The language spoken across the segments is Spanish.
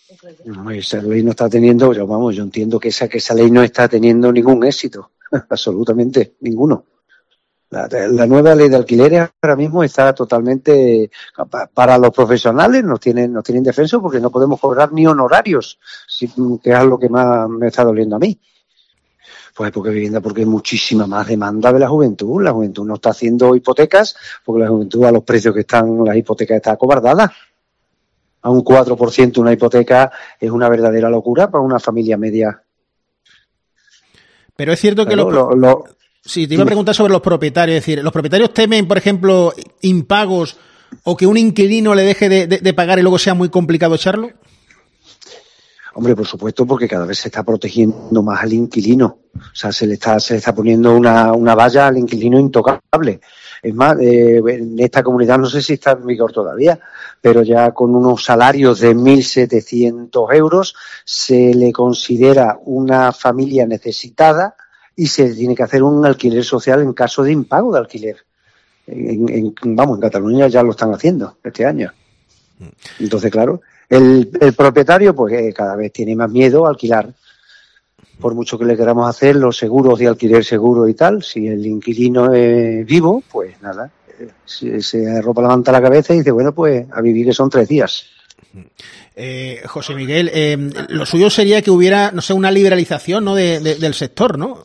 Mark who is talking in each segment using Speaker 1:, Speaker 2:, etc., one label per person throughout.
Speaker 1: No, esa ley no está teniendo, yo entiendo que esa ley no está teniendo ningún éxito, absolutamente ninguno. La nueva ley de alquileres ahora mismo está totalmente, para los profesionales no tienen defensa porque no podemos cobrar ni honorarios, que es lo que más me está doliendo a mí. Pues porque vivienda, porque hay muchísima más demanda de la juventud no está haciendo hipotecas, porque la juventud a los precios que están, las hipotecas está acobardada. A un 4% una hipoteca es una verdadera locura para una familia media.
Speaker 2: Pero es cierto que sí, te iba a preguntar sobre los propietarios. Es decir, ¿los propietarios temen, por ejemplo, impagos o que un inquilino le deje de pagar y luego sea muy complicado echarlo?
Speaker 1: Hombre, por supuesto, porque cada vez se está protegiendo más al inquilino. O sea, se le está poniendo una valla al inquilino intocable. Es más, en esta comunidad no sé si está en vigor todavía, pero ya con unos salarios de 1.700 euros se le considera una familia necesitada y se tiene que hacer un alquiler social en caso de impago de alquiler. En Cataluña ya lo están haciendo este año. Entonces, claro, el propietario pues cada vez tiene más miedo a alquilar. Por mucho que le queramos hacer los seguros de alquiler seguro y tal, si el inquilino es vivo, pues nada, se arropa la manta a la cabeza y dice, bueno, pues a vivir que son 3 días.
Speaker 2: José Miguel, lo suyo sería que hubiera, no sé, una liberalización, ¿no?, del sector, ¿no?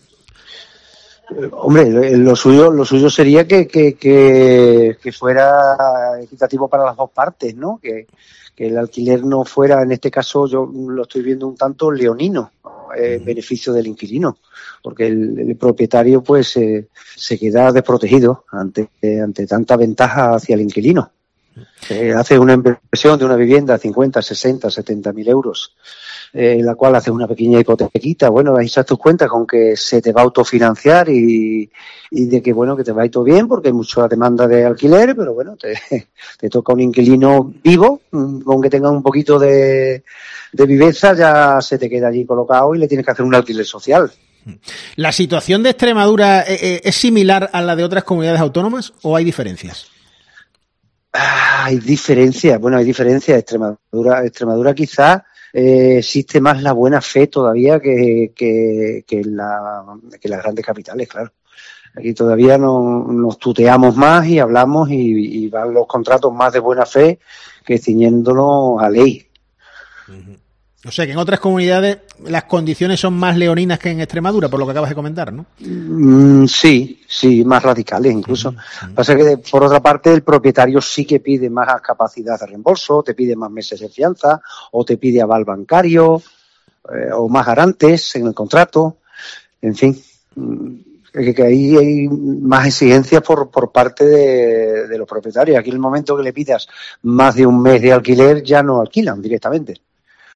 Speaker 1: Hombre, lo suyo sería que fuera equitativo para las dos partes, ¿no? Que el alquiler no fuera, en este caso yo lo estoy viendo un tanto leonino, beneficio del inquilino, porque el propietario pues se queda desprotegido ante tanta ventaja hacia el inquilino. Hace una inversión de una vivienda 50, 60, 70 mil euros, la cual hace una pequeña hipotequita, bueno, ahí echas tus cuentas con que se te va a autofinanciar y de que bueno, que te va a ir todo bien porque hay mucha demanda de alquiler, pero bueno, te toca un inquilino vivo, con que tenga un poquito de viveza, ya se te queda allí colocado y le tienes que hacer un alquiler social.
Speaker 2: ¿La situación de Extremadura es similar a la de otras comunidades autónomas o hay diferencias?
Speaker 1: Hay diferencias. Extremadura quizás existe más la buena fe todavía que las grandes capitales, claro. Aquí todavía nos tuteamos más y hablamos y van los contratos más de buena fe que ciñéndonos a ley.
Speaker 2: O sea que en otras comunidades las condiciones son más leoninas que en Extremadura, por lo que acabas de comentar, ¿no?
Speaker 1: Sí, más radicales incluso. Pasa que por otra parte el propietario sí que pide más capacidad de reembolso, te pide más meses de fianza o te pide aval bancario o más garantes en el contrato. En fin, que ahí hay más exigencias por parte de los propietarios. Aquí en el momento que le pidas más de un mes de alquiler ya no alquilan directamente.